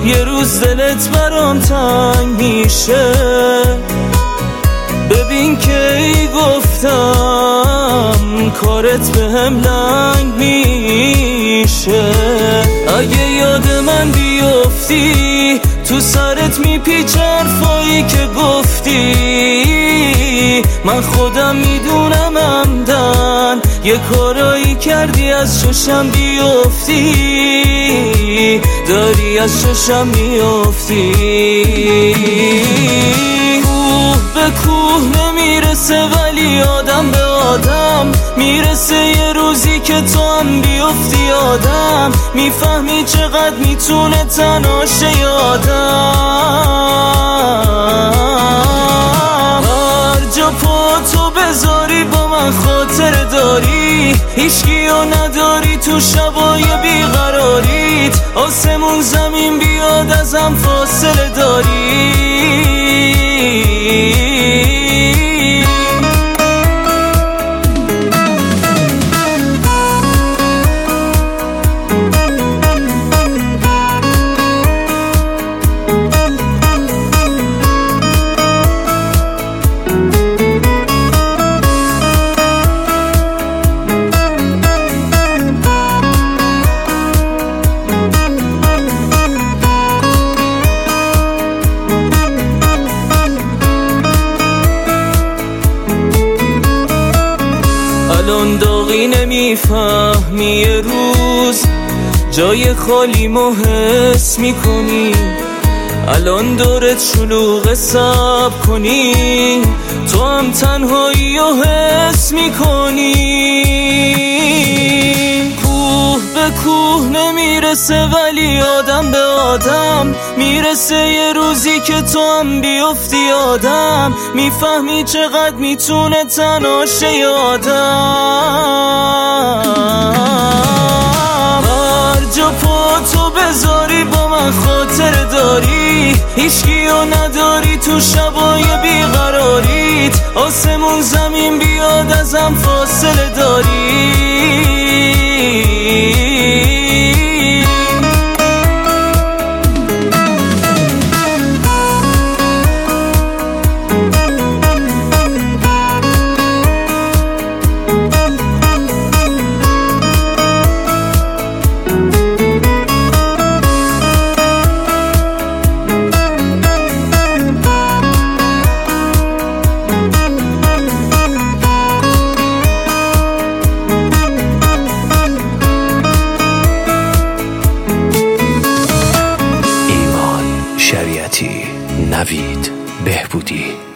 یه روز دلت برام تنگ میشه. ببین که ای گفتم کارت بهم لنگ میشه. اگه یاد من بیفتی تو سرت میپیچ حرفایی که گفتی. من خودم میدونم عمدن یه کارایی کردی از چشم بیفتی. داری از چشم میفتی. کوه به کوه نمیرسه ولی آدم به آدم میرسه. یه روزی که تو هم بیفتی آدم میفهمی چقدر میتونه تنها شه آدم. هر جا پا تو بذاری با من خاطر داری. هیچکیو نداری تو شبای بیقراریت. آسمون زمین بیاد ازم فاصله داری. الان داغی نمیفهمی یه روز جای خالیمو حس میکنی. الان دورت شلوغ صبر کنی تو هم تنهایی رو حس میکنی. کوه به کوه نمیرسه ولی آدم به آدم میرسه. یه روزی که تو هم بیفتی آدم میفهمی چقدر میتونه تنها شه آدم. هر جا پا تو بذاری با من خاطر داری. هیچکیو نداری تو شبای بیقراریت. آسمون زمین بیاد ازم فاصله داری. شریعتی، نوید بهبودی.